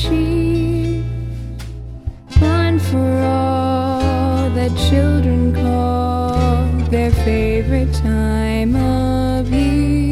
sheep, one for all that children call their favorite time of year.